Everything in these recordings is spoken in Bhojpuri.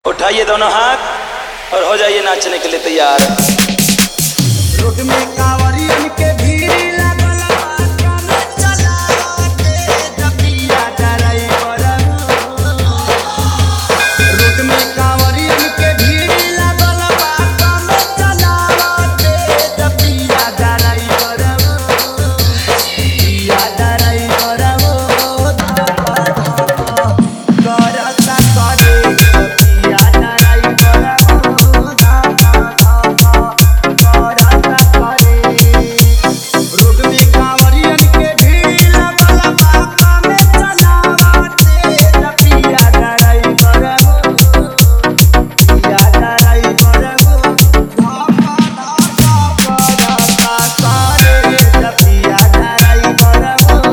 उठाइए दोनों हाथ और हो जाइए नाचने के लिए तैयार। रोड में कांवरियन के भीड़ लागल बा, कम चलावते जपिया ड्राइवर। रोड में कांवरियन के भीड़ लागल बा, कम चलावते जपिया ड्राइवर। पिया ड्राइवर करता करे पिया ड्राइवर। रोड में कांवरियन के भीड़ लागल बा, कम चलावते जपिया ड्राइवर। पिया ड्राइवर करता करे जपिया driver.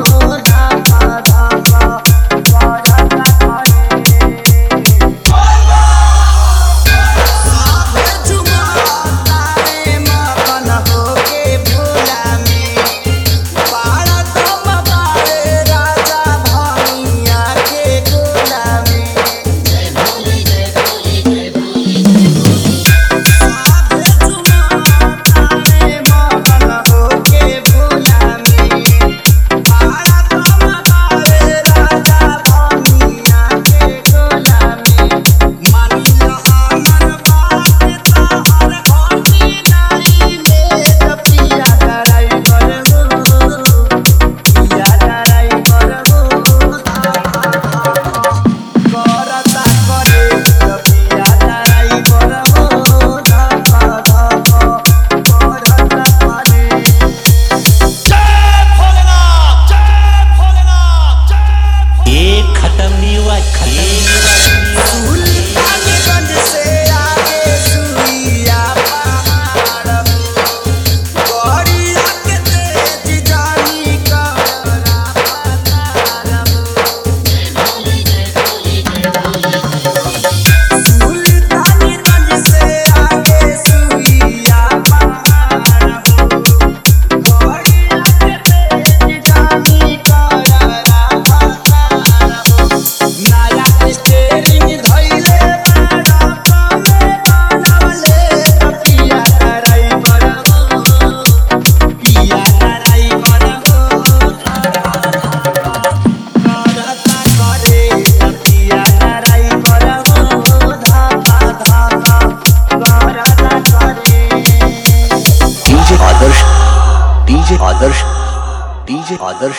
DJ Adarsh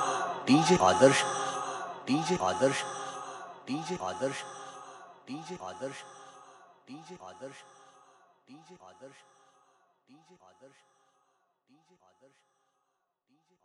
DJ Adarsh DJ Adarsh DJ Adarsh DJ Adarsh DJ Adarsh DJ Adarsh DJ Adarsh DJ Adarsh DJ